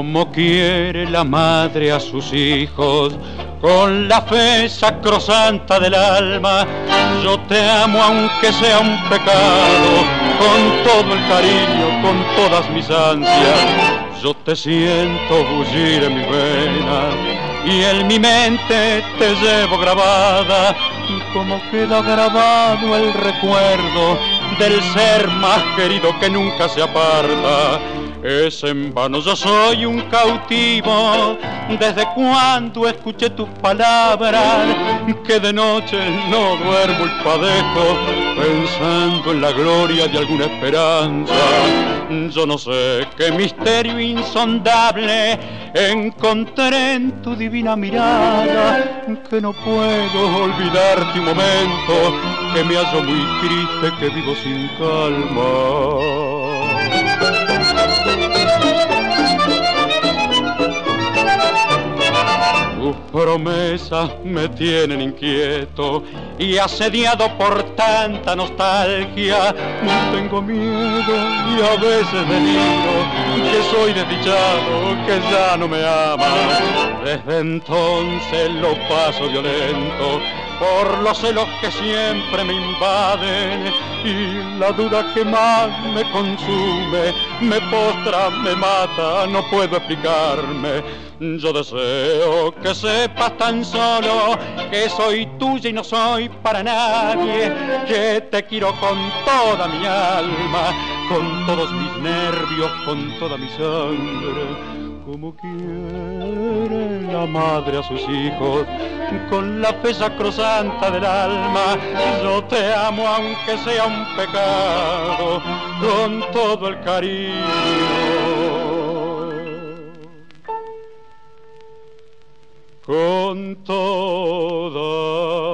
Como quiere la madre a sus hijos, con la fe sacrosanta del alma. Yo te amo aunque sea un pecado, con todo el cariño, con todas mis ansias. Yo te siento bullir en mi vena y en mi mente te llevo grabada, como queda grabado el recuerdo del ser más querido que nunca se aparta. Es en vano, yo soy un cautivo, desde cuando escuché tus palabras, que de noche no duermo y padezco, pensando en la gloria de alguna esperanza. Yo no sé qué misterio insondable encontré en tu divina mirada, que no puedo olvidarte un momento, que me hallo muy triste, que vivo sin calma. Tus promesas me tienen inquieto y asediado por tanta nostalgia. Tengo miedo y a veces deliro, que soy desdichado, que ya no me amas. Desde entonces lo paso violento por los celos que siempre me invaden, y la duda que más me consume, me postra, me mata, no puedo explicarme. Yo deseo que sepas tan solo que soy tuya y no soy para nadie, que te quiero con toda mi alma, con todos mis nervios, con toda mi sangre. Como quiere la madre a sus hijos, con la fe sacrosanta del alma. Yo te amo aunque sea un pecado, con todo el cariño, con toda